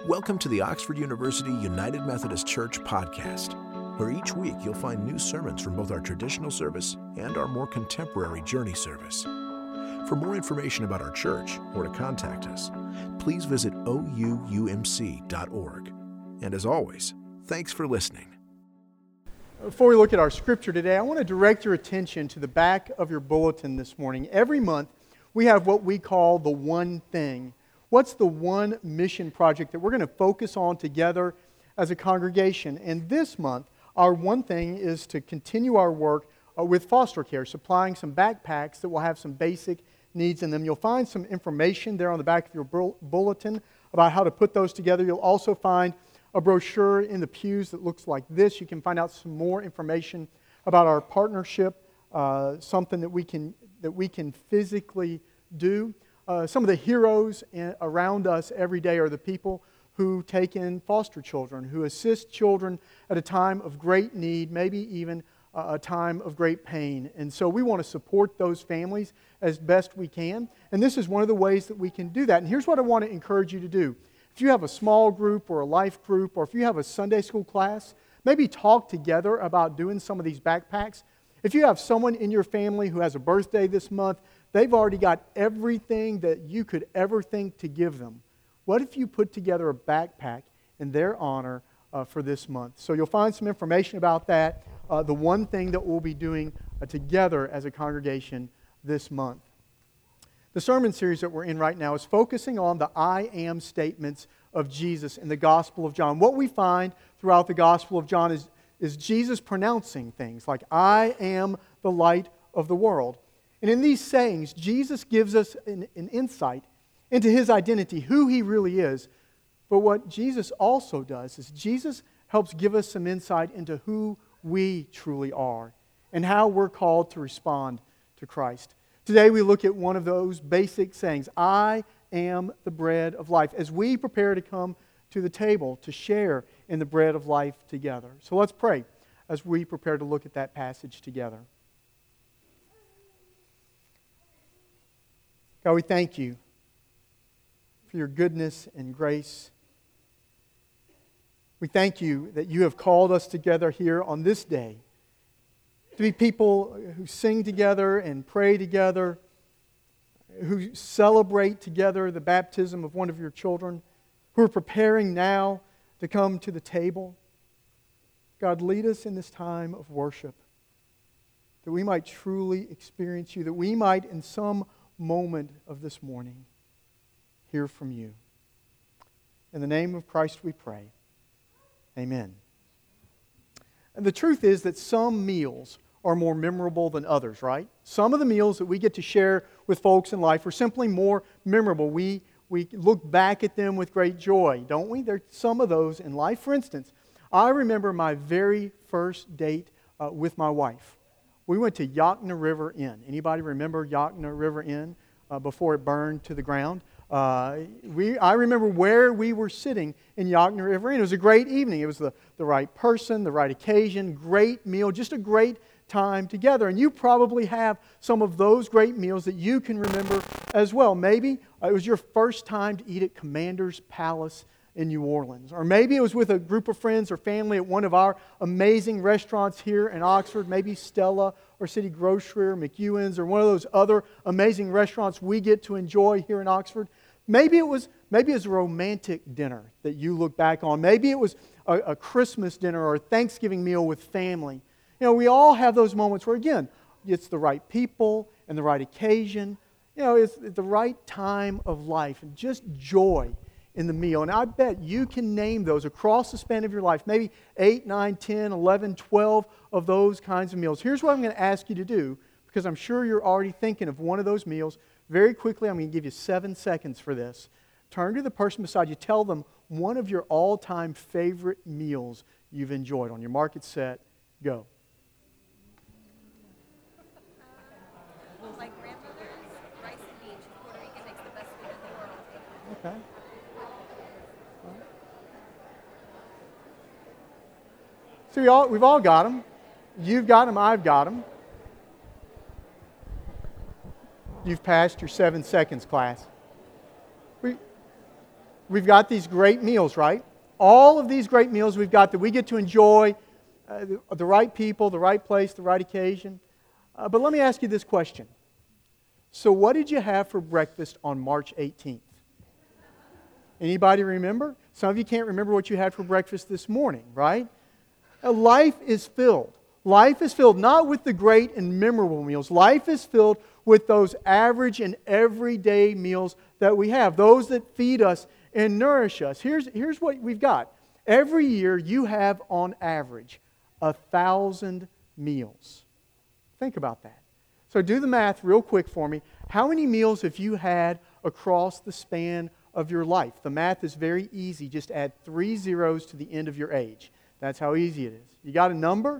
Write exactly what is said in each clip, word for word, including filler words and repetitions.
Welcome to the Oxford University United Methodist Church podcast, where each week you'll find new sermons from both our traditional service and our more contemporary Journey service. For more information about our church or to contact us, please visit o u u m c dot org. And as always, thanks for listening. Before we look at our scripture today, I want to direct your attention to the back of your bulletin this morning. Every month, we have what we call the one thing. What's the one mission project that we're going to focus on together as a congregation? And this month, our one thing is to continue our work uh, with foster care, supplying some backpacks that will have some basic needs in them. You'll find some information there on the back of your bu- bulletin about how to put those together. You'll also find a brochure in the pews that looks like this. You can find out some more information about our partnership, uh, something that we can that we can physically do. Uh, some of the heroes in, around us every day are the people who take in foster children, who assist children at a time of great need, maybe even uh, a time of great pain. And so we want to support those families as best we can. And this is one of the ways that we can do that. And here's what I want to encourage you to do. If you have a small group or a life group, or if you have a Sunday school class, maybe talk together about doing some of these backpacks. If you have someone in your family who has a birthday this month, they've already got everything that you could ever think to give them. What if you put together a backpack in their honor uh, for this month? So you'll find some information about that, uh, the one thing that we'll be doing uh, together as a congregation this month. The sermon series that we're in right now is focusing on the I am statements of Jesus in the Gospel of John. What we find throughout the Gospel of John is, is Jesus pronouncing things like, I am the light of the world. And in these sayings, Jesus gives us an, an insight into His identity, who He really is. But what Jesus also does is Jesus helps give us some insight into who we truly are and how we're called to respond to Christ. Today we look at one of those basic sayings, I am the bread of life, as we prepare to come to the table to share in the bread of life together. So let's pray as we prepare to look at that passage together. God, we thank You for Your goodness and grace. We thank You that You have called us together here on this day to be people who sing together and pray together, who celebrate together the baptism of one of Your children, who are preparing now to come to the table. God, lead us in this time of worship, that we might truly experience You, that we might in some moment of this morning hear from You. In the name of Christ we pray. Amen. And the truth is that some meals are more memorable than others, right? Some of the meals that we get to share with folks in life are simply more memorable. We, we look back at them with great joy, don't we? There are some of those in life. For instance, I remember my very first date uh, with my wife. We went to Yakna River Inn. Anybody remember Yakna River Inn uh, before it burned to the ground? Uh, we, I remember where we were sitting in Yakna River Inn. It was a great evening. It was the, the right person, the right occasion, great meal, just a great time together. And you probably have some of those great meals that you can remember as well. Maybe it was your first time to eat at Commander's Palace in New Orleans. Or maybe it was with a group of friends or family at one of our amazing restaurants here in Oxford, maybe Stella or City Grocery or McEwen's or one of those other amazing restaurants we get to enjoy here in Oxford. Maybe it was maybe it was a romantic dinner that you look back on. Maybe it was a, a Christmas dinner or a Thanksgiving meal with family. You know, we all have those moments where, again, it's the right people and the right occasion. You know, it's the right time of life and just joy in the meal. And I bet you can name those across the span of your life, maybe eight, nine, ten, eleven, twelve of those kinds of meals. Here's what I'm going to ask you to do, because I'm sure you're already thinking of one of those meals. Very quickly, I'm going to give you seven seconds for this. Turn to the person beside you. Tell them one of your all-time favorite meals you've enjoyed. On your mark, get set, go. My grandmother's rice and beans from Puerto Rico makes the best food in the world. Okay. So we all, we've all got them. You've got them, I've got them. You've passed your seven seconds, class. We, we've got these great meals, right? All of these great meals we've got that we get to enjoy, uh, the, the right people, the right place, the right occasion. Uh, but let me ask you this question. So what did you have for breakfast on March eighteenth? Anybody remember? Some of you can't remember what you had for breakfast this morning, right? Uh, life is filled. Life is filled not with the great and memorable meals. Life is filled with those average and everyday meals that we have, those that feed us and nourish us. Here's, here's what we've got. Every year you have, on average, a thousand meals. Think about that. So do the math real quick for me. How many meals have you had across the span of your life? The math is very easy. Just add three zeros to the end of your age. That's how easy it is. You got a number?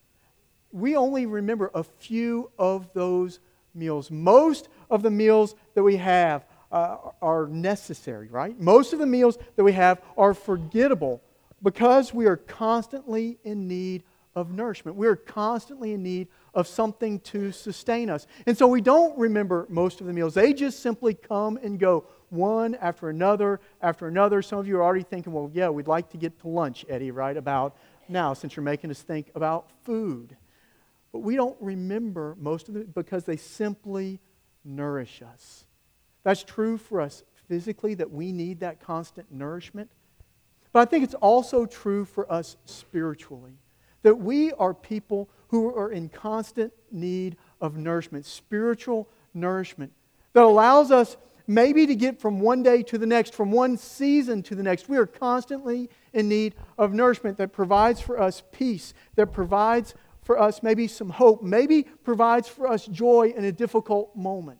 We only remember a few of those meals. Most of the meals that we have uh, are necessary, right? Most of the meals that we have are forgettable because we are constantly in need of nourishment. We are constantly in need of something to sustain us. And so we don't remember most of the meals. They just simply come and go, one after another after another. Some of you are already thinking, well, yeah, we'd like to get to lunch, Eddie, right about now, since you're making us think about food. But we don't remember most of it because they simply nourish us. That's true for us physically, that we need that constant nourishment. But I think it's also true for us spiritually, that we are people who are in constant need of nourishment, spiritual nourishment, that allows us maybe to get from one day to the next, from one season to the next. We are constantly in need of nourishment that provides for us peace, that provides for us maybe some hope, maybe provides for us joy in a difficult moment.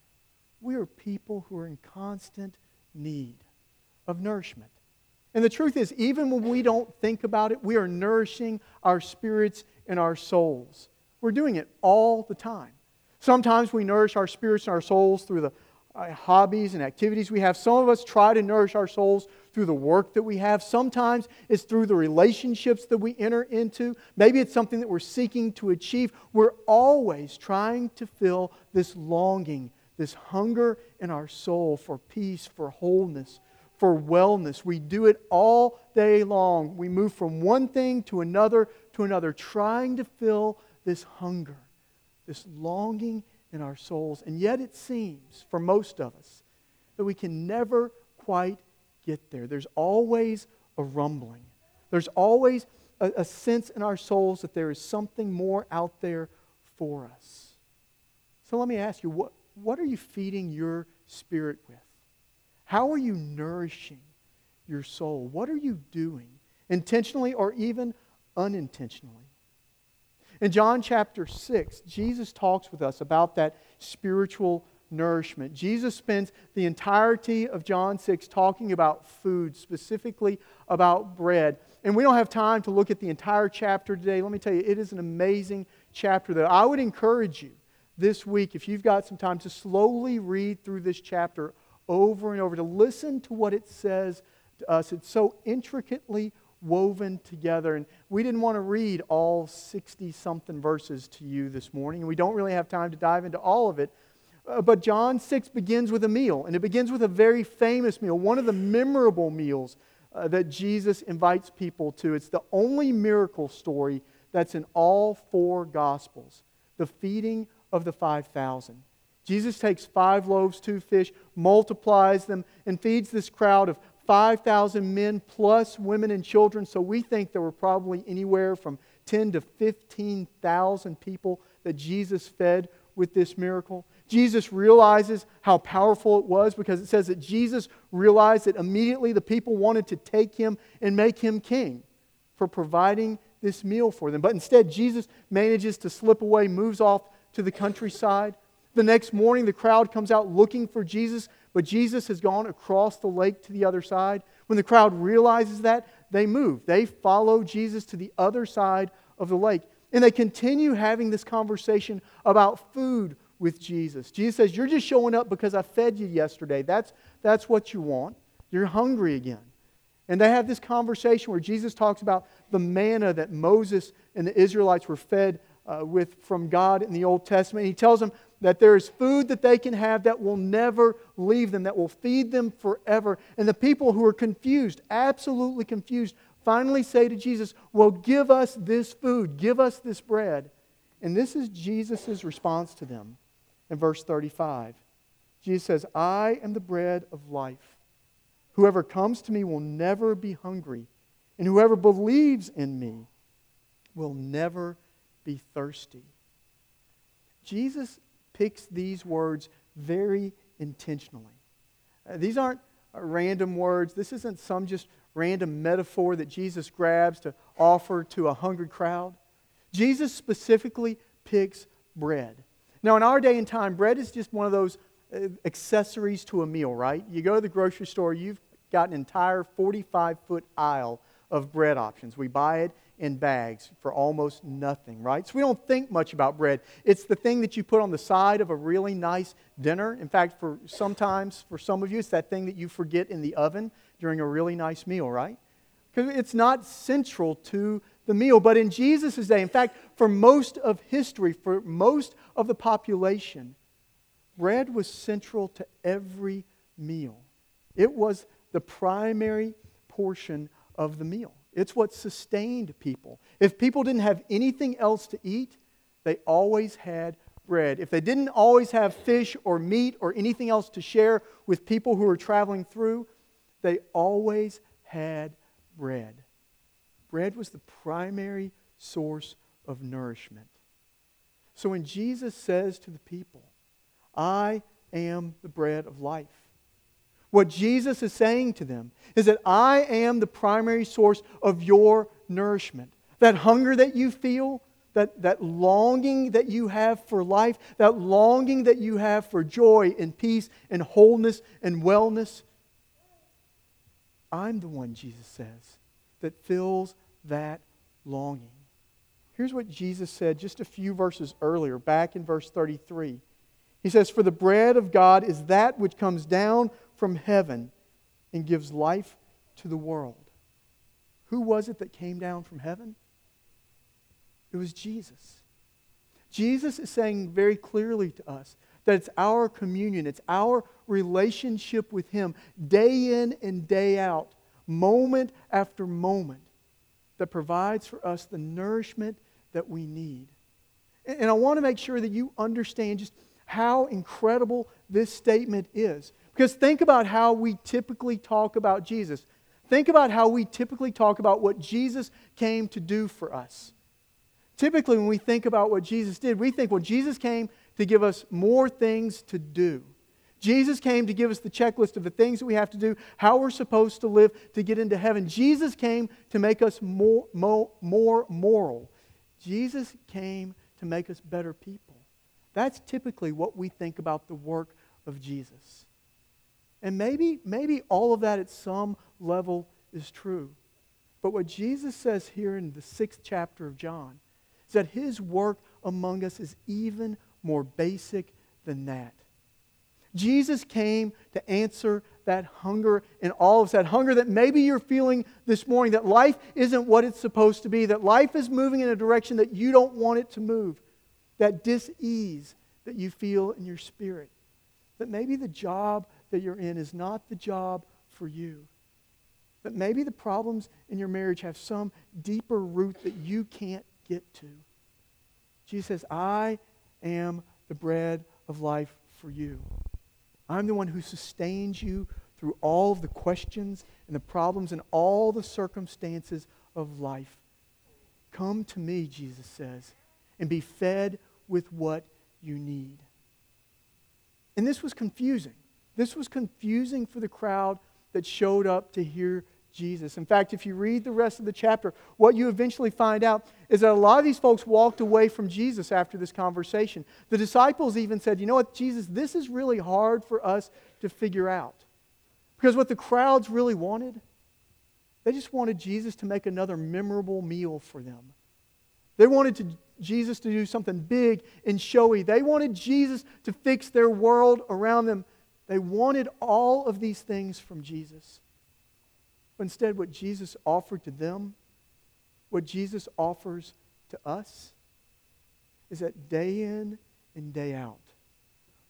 We are people who are in constant need of nourishment. And the truth is, even when we don't think about it, we are nourishing our spirits and our souls. We're doing it all the time. Sometimes we nourish our spirits and our souls through the uh, hobbies and activities we have. Some of us try to nourish our souls through the work that we have. Sometimes it's through the relationships that we enter into. Maybe it's something that we're seeking to achieve. We're always trying to fill this longing, this hunger in our soul for peace, for wholeness, for wellness. We do it all day long. We move from one thing to another to another, trying to fill this hunger, this longing in our souls. And yet it seems, for most of us, that we can never quite get there. There's always a rumbling. There's always a, a sense in our souls that there is something more out there for us. So let me ask you, what, what are you feeding your spirit with? How are you nourishing your soul? What are you doing, intentionally or even unintentionally? In John chapter six, Jesus talks with us about that spiritual nourishment. Jesus spends the entirety of John six talking about food, specifically about bread. And we don't have time to look at the entire chapter today. Let me tell you, it is an amazing chapter that I would encourage you this week, if you've got some time, to slowly read through this chapter over and over, to listen to what it says to us. It's so intricately woven together. And we didn't want to read all sixty-something verses to you this morning, and we don't really have time to dive into all of it. Uh, but John six begins with a meal, and it begins with a very famous meal, one of the memorable meals uh, that Jesus invites people to. It's the only miracle story that's in all four Gospels, the feeding of the five thousand. Jesus takes five loaves, two fish, multiplies them, and feeds this crowd of five thousand men plus women and children. So we think there were probably anywhere from ten to fifteen thousand people that Jesus fed with this miracle. Jesus realizes how powerful it was, because it says that Jesus realized that immediately the people wanted to take him and make him king for providing this meal for them. But instead, Jesus manages to slip away, moves off to the countryside. The next morning, the crowd comes out looking for Jesus, but Jesus has gone across the lake to the other side. When the crowd realizes that, they move. They follow Jesus to the other side of the lake. And they continue having this conversation about food with Jesus. Jesus says, you're just showing up because I fed you yesterday. That's, that's what you want. You're hungry again. And they have this conversation where Jesus talks about the manna that Moses and the Israelites were fed uh, with from God in the Old Testament. He tells them that there is food that they can have that will never leave them, that will feed them forever. And the people who are confused, absolutely confused, finally say to Jesus, well, give us this food, give us this bread. And this is Jesus' response to them in verse thirty-five. Jesus says, I am the bread of life. Whoever comes to me will never be hungry, and whoever believes in me will never be thirsty. Jesus picks these words very intentionally. Uh, these aren't uh, random words. This isn't some just random metaphor that Jesus grabs to offer to a hungry crowd. Jesus specifically picks bread. Now, in our day and time, bread is just one of those uh, accessories to a meal, right? You go to the grocery store, you've got an entire forty-five foot aisle of bread options. We buy it in bags for almost nothing, right? So we don't think much about bread. It's the thing that you put on the side of a really nice dinner. In fact, for sometimes, for some of you, it's that thing that you forget in the oven during a really nice meal, right? Because it's not central to the meal. But in Jesus' day, in fact, for most of history, for most of the population, bread was central to every meal. It was the primary portion of the meal. It's what sustained people. If people didn't have anything else to eat, they always had bread. If they didn't always have fish or meat or anything else to share with people who were traveling through, they always had bread. Bread was the primary source of nourishment. So when Jesus says to the people, I am the bread of life, what Jesus is saying to them is that I am the primary source of your nourishment. That hunger that you feel, that, that longing that you have for life, that longing that you have for joy and peace and wholeness and wellness, I'm the one, Jesus says, that fills that longing. Here's what Jesus said just a few verses earlier, back in verse thirty-three. He says, for the bread of God is that which comes down from heaven and gives life to the world. Who was it that came down from heaven? It was Jesus. Jesus is saying very clearly to us that it's our communion, it's our relationship with Him, day in and day out, moment after moment, that provides for us the nourishment that we need. And I want to make sure that you understand just how incredible this statement is. Because think about how we typically talk about Jesus. Think about how we typically talk about what Jesus came to do for us. Typically, when we think about what Jesus did, we think, well, Jesus came to give us more things to do. Jesus came to give us the checklist of the things that we have to do, how we're supposed to live to get into heaven. Jesus came to make us more, more, more moral. Jesus came to make us better people. That's typically what we think about the work of Jesus. And maybe, maybe all of that at some level is true. But what Jesus says here in the sixth chapter of John is that His work among us is even more basic than that. Jesus came to answer that hunger in all of us, that hunger that maybe you're feeling this morning, that life isn't what it's supposed to be, that life is moving in a direction that you don't want it to move, that dis-ease that you feel in your spirit, that maybe the job that you're in is not the job for you, that maybe the problems in your marriage have some deeper root that you can't get to. Jesus says, I am the bread of life for you. I'm the one who sustains you through all of the questions and the problems and all the circumstances of life. Come to me, Jesus says, and be fed with what you need. And this was confusing. This was confusing for the crowd that showed up to hear Jesus. In fact, if you read the rest of the chapter, what you eventually find out is that a lot of these folks walked away from Jesus after this conversation. The disciples even said, you know what, Jesus, this is really hard for us to figure out. Because what the crowds really wanted, they just wanted Jesus to make another memorable meal for them. They wanted to, Jesus to do something big and showy. They wanted Jesus to fix their world around them. They wanted all of these things from Jesus. But instead, what Jesus offered to them, what Jesus offers to us, is that day in and day out,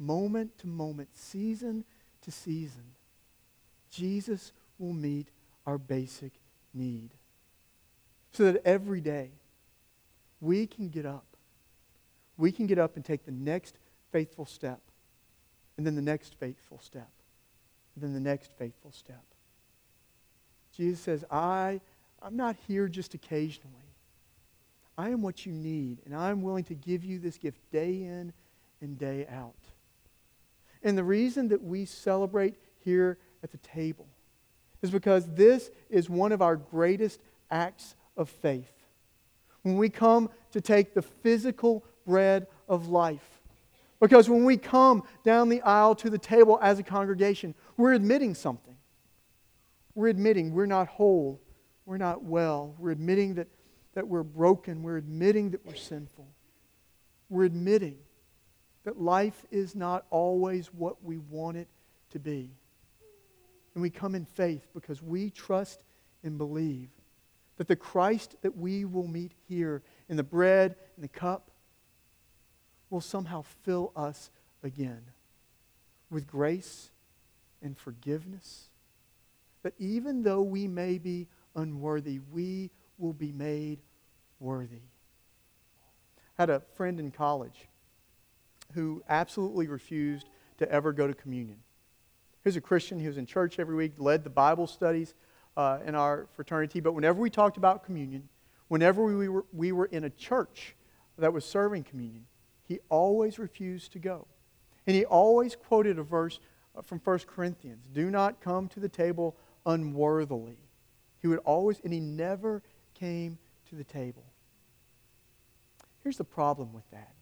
moment to moment, season to season, Jesus will meet our basic need. So that every day we can get up. We can get up and take the next faithful step, and then the next faithful step, and then the next faithful step. Jesus says, I, I'm not here just occasionally. I am what you need, and I'm willing to give you this gift day in and day out. And the reason that we celebrate here at the table is because this is one of our greatest acts of faith. When we come to take the physical bread of life. Because when we come down the aisle to the table as a congregation, we're admitting something. We're admitting we're not whole. We're not well. We're admitting that, that we're broken. We're admitting that we're sinful. We're admitting that life is not always what we want it to be. And we come in faith because we trust and believe that the Christ that we will meet here in the bread and the cup will somehow fill us again with grace and forgiveness. That even though we may be unworthy, we will be made worthy. I had a friend in college who absolutely refused to ever go to communion. He was a Christian. He was in church every week, led the Bible studies uh, in our fraternity. But whenever we talked about communion, whenever we were, we were in a church that was serving communion, he always refused to go. And he always quoted a verse from First Corinthians, do not come to the table unworthily. He would always, and he never came to the table. Here's the problem with that.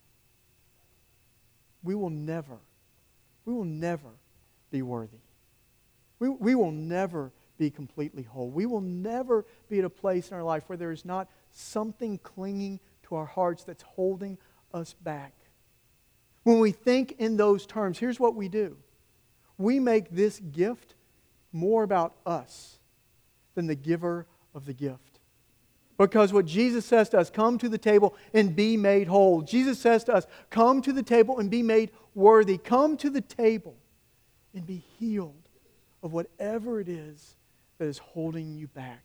We will never, we will never be worthy. We, we will never be completely whole. We will never be at a place in our life where there is not something clinging to our hearts that's holding us back. When we think in those terms, here's what we do. We make this gift more about us than the giver of the gift. Because what Jesus says to us, come to the table and be made whole. Jesus says to us, come to the table and be made worthy. Come to the table and be healed of whatever it is that is holding you back.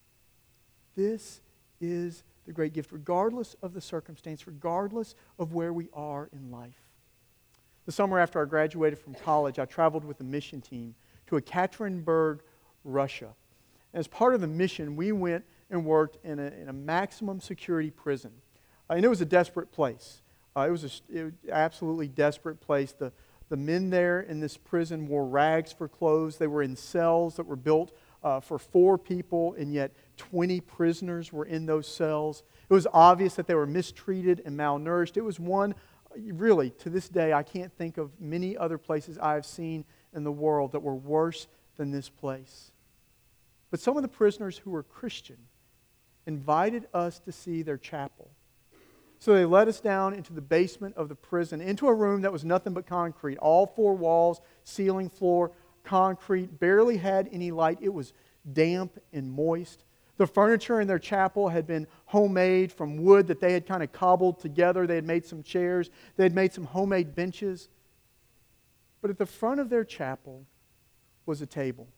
This is the great gift, regardless of the circumstance, regardless of where we are in life. The summer after I graduated from college, I traveled with a mission team to Ekaterinburg, Russia. And as part of the mission, we went and worked in a, in a maximum security prison. Uh, and it was a desperate place. Uh, it was a, it was an absolutely desperate place. The, the men there in this prison wore rags for clothes. They were in cells that were built uh, for four people, and yet twenty prisoners were in those cells. It was obvious that they were mistreated and malnourished. It was one, really, to this day, I can't think of many other places I have seen in the world that were worse than this place. But some of the prisoners who were Christian invited us to see their chapel. So they led us down into the basement of the prison, into a room that was nothing but concrete. All four walls, ceiling, floor, concrete, barely had any light. It was damp and moist. The furniture in their chapel had been homemade from wood that they had kind of cobbled together. They had made some chairs. They had made some homemade benches. But at the front of their chapel was a table.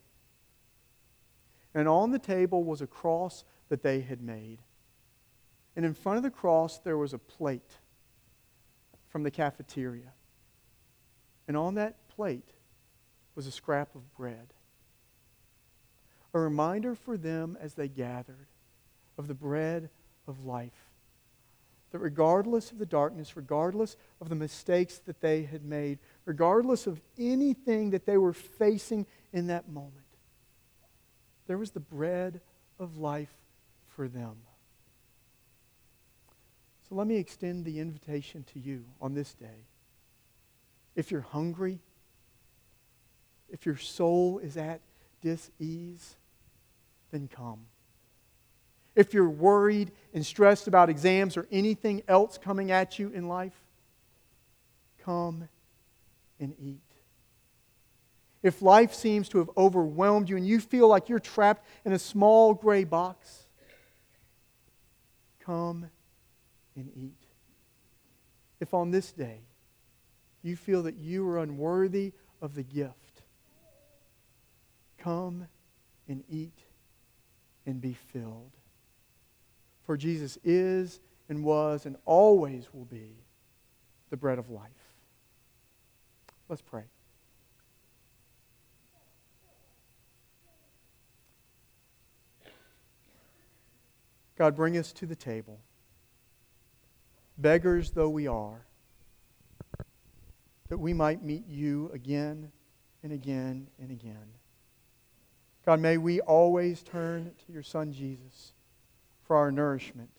And on the table was a cross that they had made. And in front of the cross, there was a plate from the cafeteria. And on that plate was a scrap of bread. A reminder for them as they gathered of the bread of life. That regardless of the darkness, regardless of the mistakes that they had made, regardless of anything that they were facing in that moment, there was the bread of life for them. So let me extend the invitation to you on this day. If you're hungry, if your soul is at dis-ease, then come. If you're worried and stressed about exams or anything else coming at you in life, come and eat. If life seems to have overwhelmed you and you feel like you're trapped in a small gray box, come and eat. If on this day you feel that you are unworthy of the gift, come and eat and be filled. For Jesus is and was and always will be the bread of life. Let's pray. God, bring us to the table, beggars though we are, that we might meet you again and again and again. God, may we always turn to your Son Jesus for our nourishment.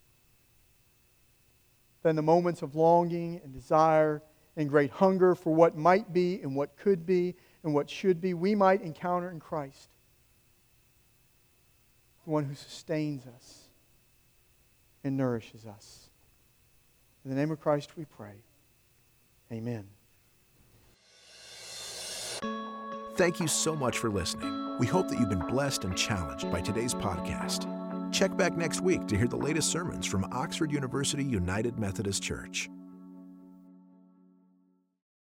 That in the moments of longing and desire and great hunger for what might be and what could be and what should be, we might encounter in Christ the one who sustains us and nourishes us. In the name of Christ we pray. Amen. Thank you so much for listening. We hope that you've been blessed and challenged by today's podcast. Check back next week to hear the latest sermons from Oxford University United Methodist Church.